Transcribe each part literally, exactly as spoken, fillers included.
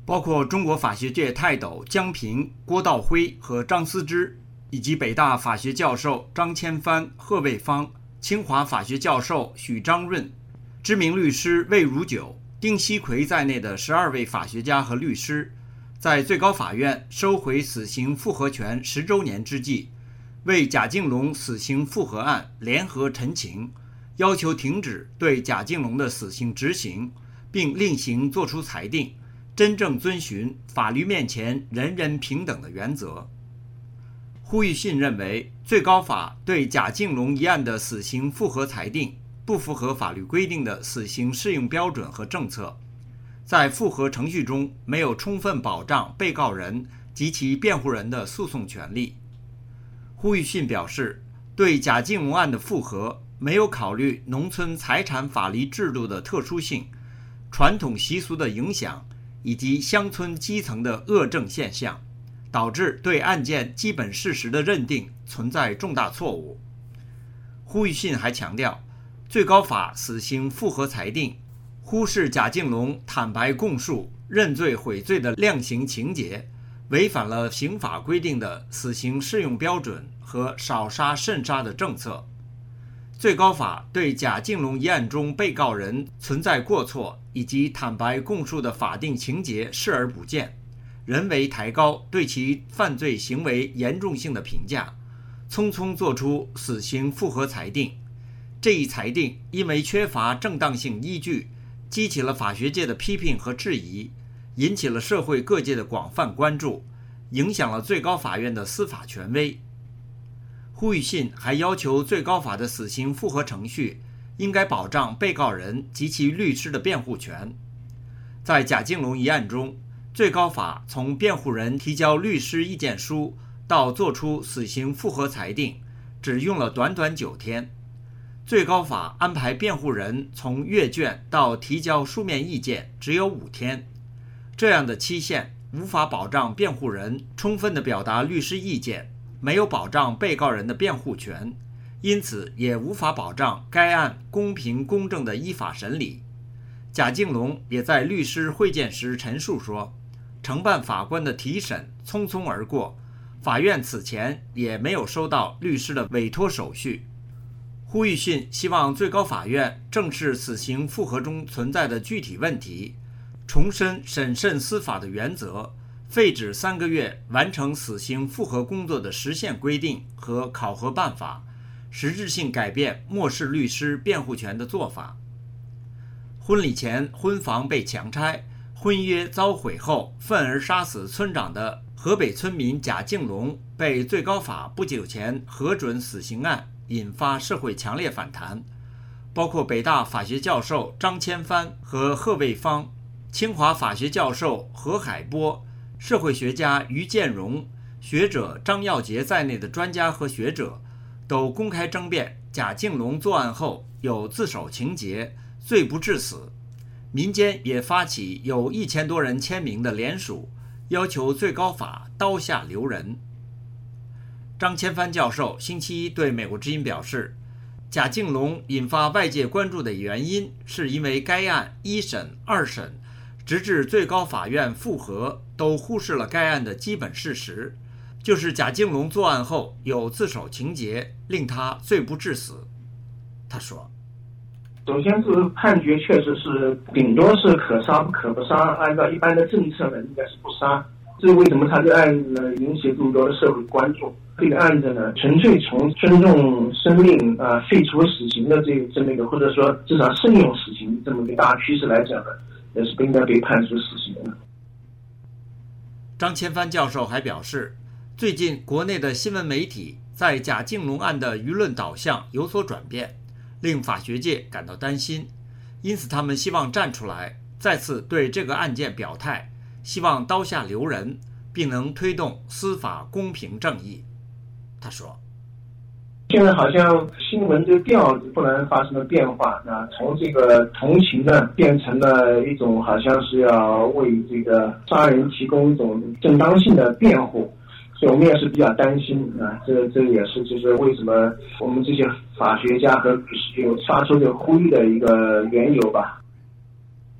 包括中国法学界泰斗江平、郭道辉和张思之，以及北大法学教授张千帆、贺卫方、清华法学教授许章润、知名律师魏如九、丁锡奎在内的十二位法学家和律师，在最高法院收回死刑复核权十周年之际，为贾静龙死刑复核案联合陈情，要求停止对贾静龙的死刑执行，并另行作出裁定，真正遵循法律面前人人平等的原则。呼吁信认为，最高法对贾静龙一案的死刑复核裁定不符合法律规定的死刑适用标准和政策，在复核程序中没有充分保障被告人及其辩护人的诉讼权利。呼吁信表示，对贾静龙案的复核没有考虑农村财产法律制度的特殊性、传统习俗的影响以及乡村基层的恶政现象，导致对案件基本事实的认定存在重大错误。呼吁信还强调，最高法死刑复核裁定忽视贾静龙坦白供述、认罪悔罪的量刑情节，违反了刑法规定的死刑适用标准和少杀慎杀的政策。最高法对贾静龙一案中被告人存在过错以及坦白供述的法定情节视而不见，人为抬高对其犯罪行为严重性的评价，匆匆作出死刑复核裁定。这一裁定因为缺乏正当性依据，激起了法学界的批评和质疑，引起了社会各界的广泛关注，影响了最高法院的司法权威。呼吁信还要求最高法的死刑复核程序应该保障被告人及其律师的辩护权。在贾静龙一案中，最高法从辩护人提交律师意见书到作出死刑复核裁定，只用了短短九天。最高法安排辩护人从阅卷到提交书面意见只有五天，这样的期限无法保障辩护人充分地表达律师意见，没有保障被告人的辩护权，因此也无法保障该案公平公正的依法审理。贾静龙也在律师会见时陈述说，承办法官的提审匆匆而过，法院此前也没有收到律师的委托手续。呼吁信希望最高法院正视死刑复核中存在的具体问题，重申审慎司法的原则，废止三个月完成死刑复核工作的时限规定和考核办法，实质性改变漠视律师辩护权的做法。婚礼前婚房被强拆，婚约遭毁后愤而杀死村长的河北村民贾静龙被最高法不久前核准死刑案，引发社会强烈反弹。包括北大法学教授张千帆和贺卫方、清华法学教授何海波、社会学家于建荣、学者张耀杰在内的专家和学者都公开争辩贾静龙作案后有自首情节，罪不至死。民间也发起有一千多人签名的联署，要求最高法刀下留人。张千帆教授星期一对美国之音表示，贾静龙引发外界关注的原因是因为该案一审、二审直至最高法院复核都忽视了该案的基本事实，就是贾静龙作案后有自首情节，令他罪不至死。他说， 首先是判决确实是顶多是可杀不可不杀，按照一般的政策呢应该是不杀。这是为什么他这个案呢引起这么多的社会关注？这个案子呢纯粹从尊重生命啊、呃、废除死刑的这这么一个，或者说至少慎用死刑这么一个大趋势来讲呢，也是不应该被判处死刑的。 张千帆教授还表示，最近国内的新闻媒体在贾静龙案的舆论导向有所转变，令法学界感到担心，因此他们希望站出来再次对这个案件表态，希望刀下留人，并能推动司法公平正义。他说， 现在好像新闻这个调子突然发生了变化，那从这个同情呢变成了一种好像是要为这个杀人提供一种正当性的辩护，所以我们也是比较担心啊，这这也是就是为什么我们这些法学家和律师有发出这个呼吁的一个缘由吧。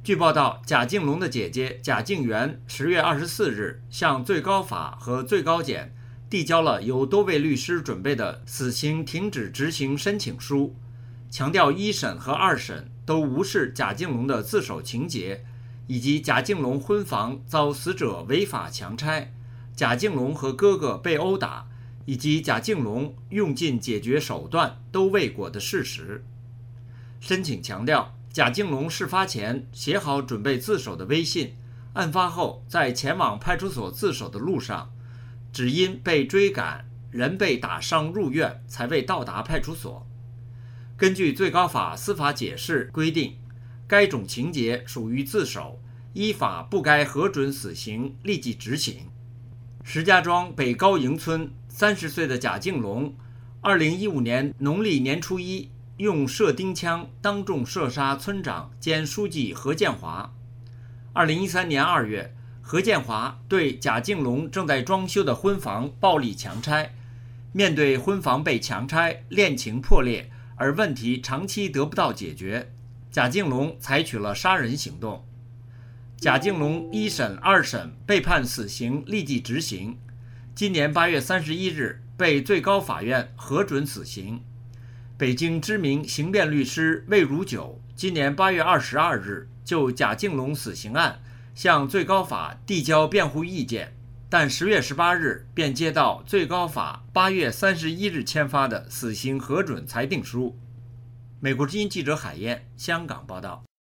据报道，贾静龙的姐姐贾静媛十月二十四日向最高法和最高检递交了由多位律师准备的死刑停止执行申请书，强调一审和二审都无视贾静龙的自首情节，以及贾静龙婚房遭死者违法强拆，贾静龙和哥哥被殴打，以及贾静龙用尽解决手段都未果的事实。申请强调，贾静龙事发前写好准备自首的微信，案发后在前往派出所自首的路上，只因被追赶，人被打伤入院，才未到达派出所。根据最高法司法解释规定，该种情节属于自首，依法不该核准死刑立即执行。石家庄北高营村三十岁的贾静龙，二零一五年农历年初一用射钉枪当众射杀村长兼书记何建华。二零一三年二月，何建华对贾静龙正在装修的婚房暴力强拆。面对婚房被强拆，恋情破裂，而问题长期得不到解决，贾静龙采取了杀人行动。贾静龙一审、二审被判死刑立即执行，今年八月三十一日被最高法院核准死刑。北京知名刑辩律师魏如九今年八月二十二日就贾静龙死刑案向最高法递交辩护意见，但十月十八日便接到最高法八月三十一日签发的死刑核准裁定书。美国之音记者海燕，香港报道。